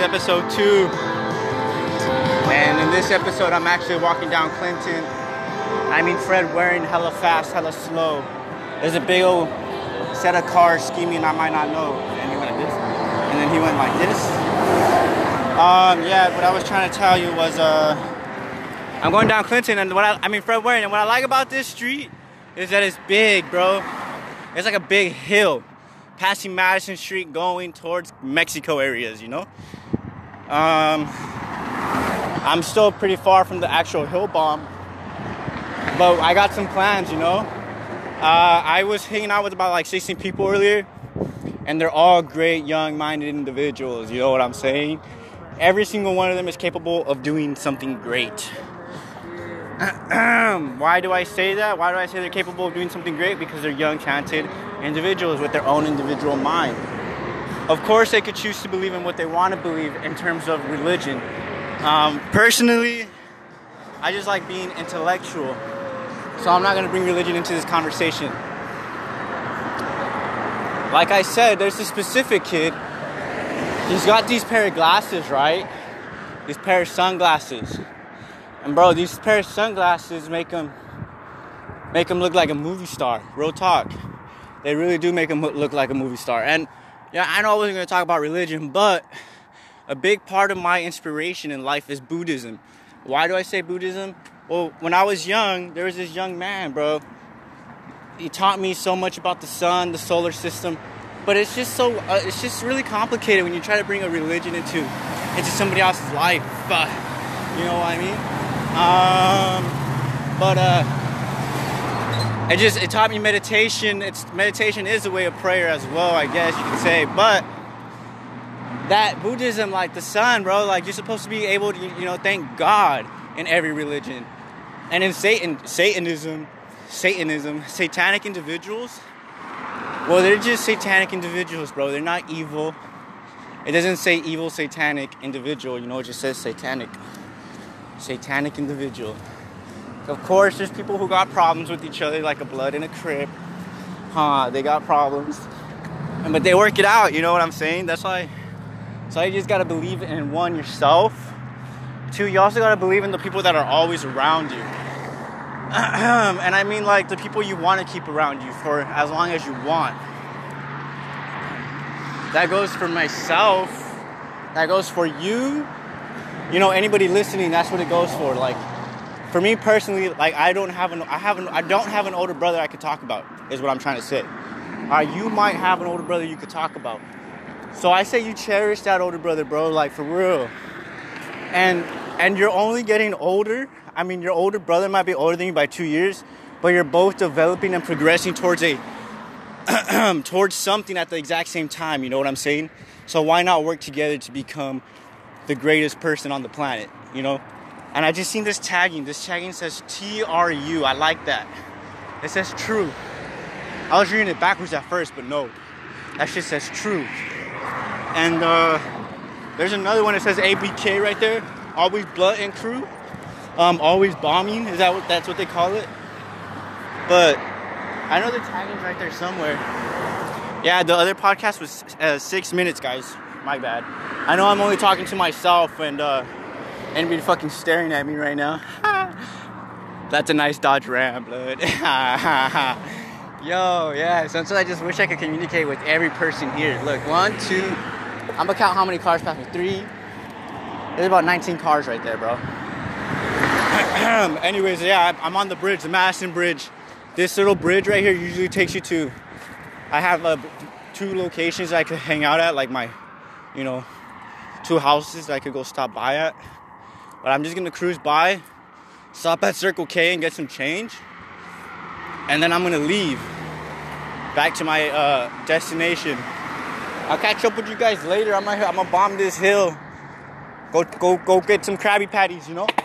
episode 2. And in this episode, I'm actually walking down Clinton. I mean, Fred Waring, hella fast, hella slow. There's a big old set of cars scheming I might not know. And he went like this. And then he went like this. Yeah, what I was trying to tell you was, I'm going down Clinton, and Fred Waring, and what I like about this street is that it's big, bro. It's like a big hill, passing Madison Street, going towards Mexico areas, you know? I'm still pretty far from the actual hill bomb, but I got some plans, you know? I was hanging out with about like 16 people earlier, and they're all great, young-minded individuals, you know what I'm saying? Every single one of them is capable of doing something great. Why do I say that? Why do I say they're capable of doing something great? Because they're young, talented individuals with their own individual mind. Of course, they could choose to believe in what they want to believe in terms of religion. Personally, I just like being intellectual. So I'm not going to bring religion into this conversation. Like I said, there's a specific kid. He's got these pair of glasses, right? These pair of sunglasses. And bro, these pair of sunglasses make him look like a movie star. Real talk. They really do make him look like a movie star. And yeah, I know I wasn't going to talk about religion, but a big part of my inspiration in life is Buddhism. Why do I say Buddhism? Well, when I was young, there was this young man, bro. He taught me so much about the sun, the solar system. But it's just it's just really complicated when you try to bring a religion into somebody else's life. You know what I mean? It taught me meditation. Meditation is a way of prayer as well, I guess you could say. But that Buddhism, like the sun, bro, like you're supposed to be able to, you know, thank God in every religion. And in Satanism, satanic individuals, well, they're just satanic individuals, bro. They're not evil. It doesn't say evil, satanic individual. You know, it just says satanic. Satanic individual. Of course, there's people who got problems with each other, like a blood and a crip. They got problems. But they work it out, you know what I'm saying? That's why. So you just gotta believe in one, yourself. Two, you also gotta believe in the people that are always around you. And I mean like the people you want to keep around you for as long as you want. That goes for myself. That goes for you. You know, anybody listening, that's what it goes for. Like, for me personally, like I don't have an older brother I could talk about, is what I'm trying to say. You might have an older brother you could talk about. So I say you cherish that older brother, bro, like for real. And you're only getting older. I mean, your older brother might be older than you by 2 years, but you're both developing and progressing towards towards something at the exact same time, you know what I'm saying? So why not work together to become the greatest person on the planet, you know? And I just seen this tagging. This tagging says TRU. I like that. It says true. I was reading it backwards at first, but no. That shit says true. And there's another one that says ABK right there. Always blunt and crew. Always bombing. That's what they call it? But I know the tagging's right there somewhere. Yeah, the other podcast was 6 minutes, guys. My bad. I know I'm only talking to myself and anybody fucking staring at me right now. That's a nice Dodge Ram, blood. Yo, yeah. Sometimes I just wish I could communicate with every person here. Look, 1, 2. I'm gonna count how many cars pass me. 3. There's about 19 cars right there, bro. Anyways, yeah, I'm on the bridge, the Madison Bridge. This little bridge right here usually takes you to... I have 2 locations I could hang out at, like my, you know, 2 houses that I could go stop by at. But I'm just gonna cruise by, stop at Circle K and get some change. And then I'm gonna leave back to my destination. I'll catch up with you guys later. I'm gonna bomb this hill. Go get some Krabby Patties, you know?